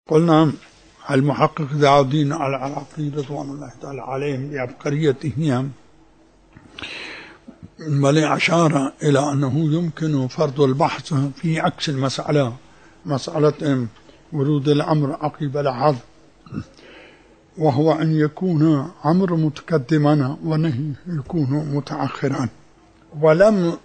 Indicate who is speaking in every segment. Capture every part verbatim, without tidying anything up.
Speaker 1: قلنا المحقق ضياء الدين العراقي رضوان الله تعالى عليهم بعبقريته بل أشار إلى أنه يمكن فرض البحث في عكس المسألة، مسألة ورود الأمر عقب العرض، وهو أن يكون أمر متقدما ونهي يكون متأخرا، ولم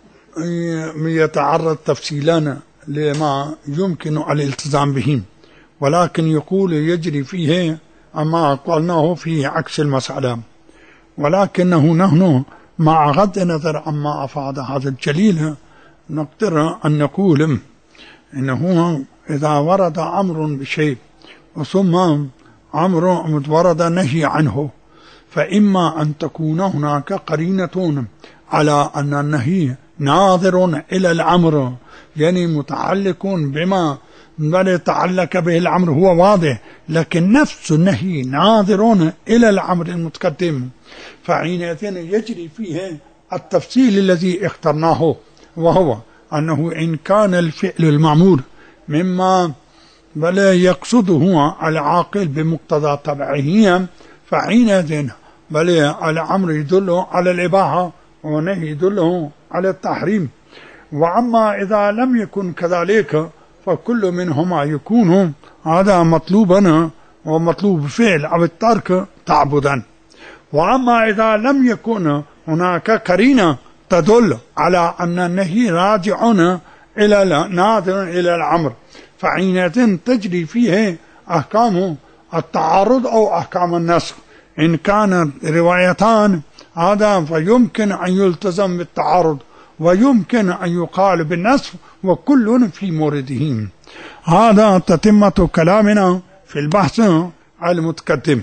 Speaker 1: يتعرض تفصيلا لما يمكن الالتزام به، ولكن يقول يجري فيه أما قلناه في عكس المسألة، ولكنه نحن مع غض النظر عما أفاد هذا الجليل نقدر أن نقول إنه إذا ورد أمر بشيء ثم أمر ورد نهي عنه، فإما أن تكون هناك قرينة على أن النهي ناظر إلى الأمر، يعني متعلق بما بل يتعلق به الأمر هو واضح، لكن نفس النهي ناظر إلى الأمر المتقدم، فحينئذ يجري فيه التفصيل الذي اخترناه، وهو أنه إن كان الفعل المأمور مما بل يقصده العاقل بمقتضى طبعه، فحينئذ بل الأمر يدل على الإباحة والنهي يدل على التحريم. وأما إذا لم يكن كذلك فكل منهما يكون هذا مطلوبا ومطلوب فعل أو الترك تعبدا. وأما إذا لم يكن هناك قرينة تدل على أن النهي راجع إلى ناظر إلى الأمر، فحينئذ تجري فيه أحكام التعارض أو أحكام النسخ. إن كان روايتان هذا فيمكن أن يلتزم بالتعارض ويمكن أن يقال بالنسخ، وكل في موردهم. هذا تتمة كلامنا في البحث المتقدم.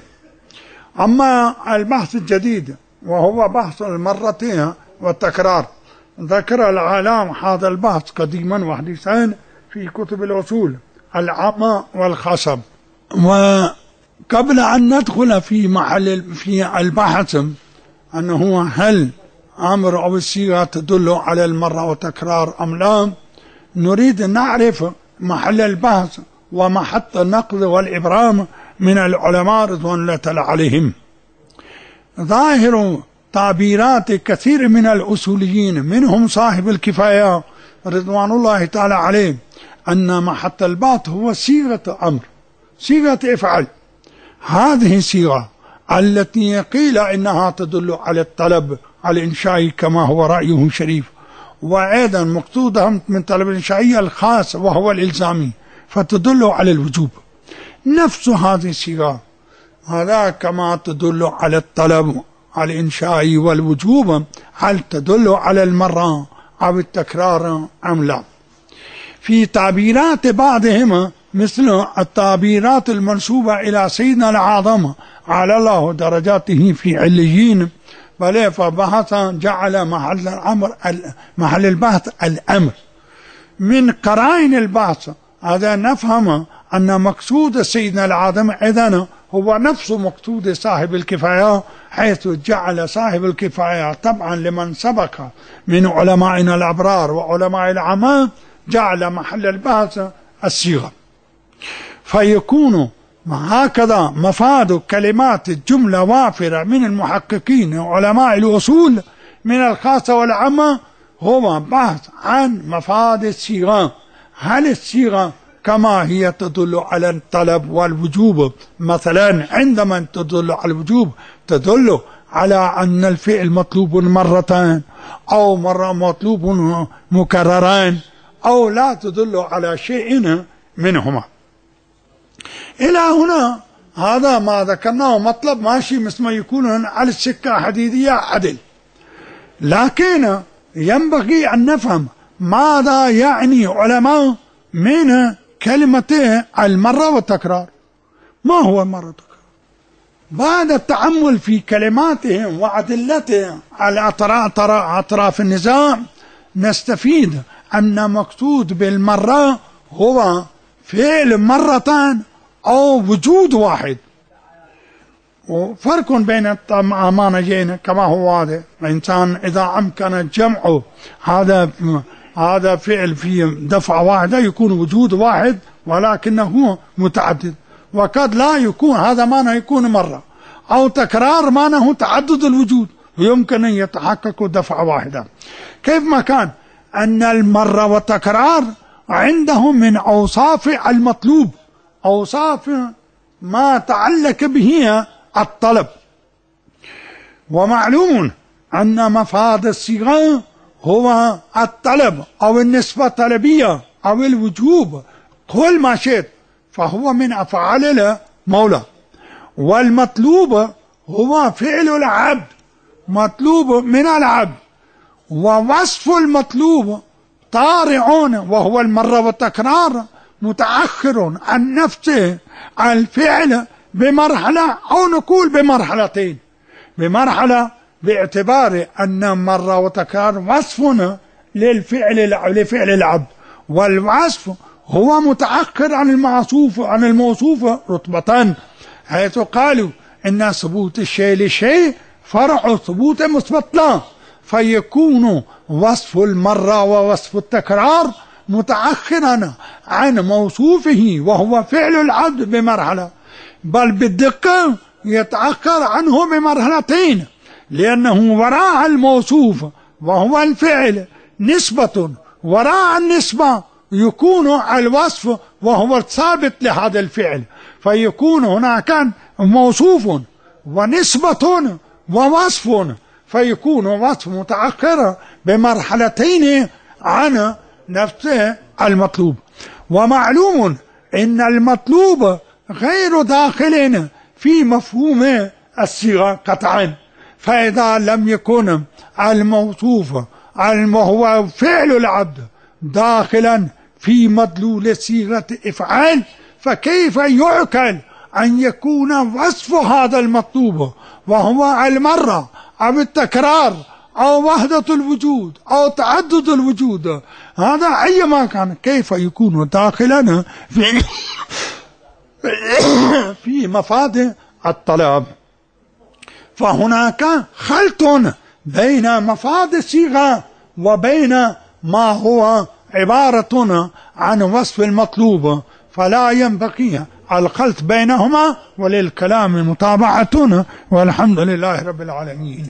Speaker 1: أما البحث الجديد وهو بحث المرتين والتكرار، ذكر العلام هذا البحث قديما وحديثا في كتب الأصول العامة والخاصة. وقبل أن ندخل في محل في البحث أنه هل أمر أو الصيغة تدل على المرة وتكرار أم لا، نريد أن نعرف محل البحث ومحط النقد والإبرام من العلماء رضوان الله تعالى عليهم. ظاهر تعبيرات كثير من الأصوليين منهم صاحب الكفاية رضوان الله تعالى عليه أن محط البحث هو صيغة أمر، صيغة افعل. هذه الصيغة التي قيل إنها تدل على الطلب على الإنشاء كما هو رأيه شريف، وأيضا مقصودها من طلب الإنشائي الخاص وهو الإلزامي، فتدل على الوجوب. نفس هذه الصيغة هذا كما تدل على الطلب على الإنشاء والوجوب، هل تدل على المرة أو التكرار أم لا؟ في تعبيرات بعضهم مثل التعبيرات المنسوبة إلى سيدنا الأعظم على الله درجاته في عليين، بل فبحث جعل محل الأمر محل البحث الأمر. من قرائن البحث هذا نفهم أن مقصود سيدنا الأعظم إذن هو نفس مقصود صاحب الكفاية، حيث جعل صاحب الكفاية طبعا لمن سبق من علمائنا الأبرار وعلماء العامة جعل محل البحث الصيغة، فيكون هكذا مفاد كلمات الجملة وافرة من المحققين وعلماء الأصول من الخاصة والعامة هو بحث عن مفاد الصيغة. هل الصيغة كما هي تدل على الطلب والوجوب، مثلا عندما تدل على الوجوب تدل على أن الفعل مطلوب مرتين أو مرة مطلوب مكررين، أو لا تدل على شيء منهما. إلى هنا هذا ما ذكرناه مطلب ماشي مثل ما يكون على السكة حديدية عدل، لكن ينبغي أن نفهم ماذا يعني علماء من كلمة المرة والتكرار. ما هو المرة والتكرار؟ بعد التأمل في كلماتهم وأدلتهم على أطراف النزاع نستفيد أن مقصود بالمرة هو فعل مرتين أو وجود واحد، وفرق بين الطمأنينتين كما هو واضح. الإنسان إذا أمكن جمعه هذا هذا فعل في دفعة واحدة يكون وجود واحد ولكنه متعدد، وقد لا يكون، هذا معنى يكون مرة، أو تكرار معناه تعدد الوجود، ويمكن أن يتحقق دفعة واحدة. كيف ما كان أن المرة والتكرار عندهم من أوصاف المطلوب، أوصاف ما تعلق به الطلب. ومعلوم أن مفاد الصيغة هو الطلب أو النسبة الطلبية أو الوجوب، كل ما شئت فهو من أفعال المولى. والمطلوب هو فعل العبد، مطلوب من العبد، ووصف المطلوب طارئ وهو المرة والتكرار متأخر عن نفسه الفعل بمرحلة، أو نقول بمرحلتين. بمرحلة باعتبار أن مرة وتكرار وصف للفعل لفعل العبد، والوصف هو متأخر عن الموصوف عن الموصوف رتبتان، حيث قالوا إن ثبوت الشيء للشيء فرع ثبوت مثبت له، فيكون وصف المرة ووصف التكرار متأخرا عن موصوفه وهو فعل العبد بمرحلة، بل بالدقة يتأخر عنه بمرحلتين، لأنه وراء الموصوف وهو الفعل نسبة، وراء النسبة يكون الوصف وهو الثابت لهذا الفعل، فيكون هناك موصوف ونسبة ووصف، فيكون وصف متأخر بمرحلتين عن نفسه المطلوب. ومعلوم إن المطلوب غير داخل في مفهوم الصيغة قطعا، فإذا لم يكن الموصوف وهو فعل العبد داخلا في مدلول صيغة إفعال، فكيف يعقل أن يكون وصف هذا المطلوب وهو المرة أو التكرار أو وحدة الوجود أو تعدد الوجود، هذا أيما كان، كيف يكون داخلا في في مفاد الطلب؟ فهناك خلط بين مفاد الصيغة وبين ما هو عبارة عن وصف المطلوب، فلا ينبغي الخلط بينهما، وللكلام متابعة، والحمد لله رب العالمين.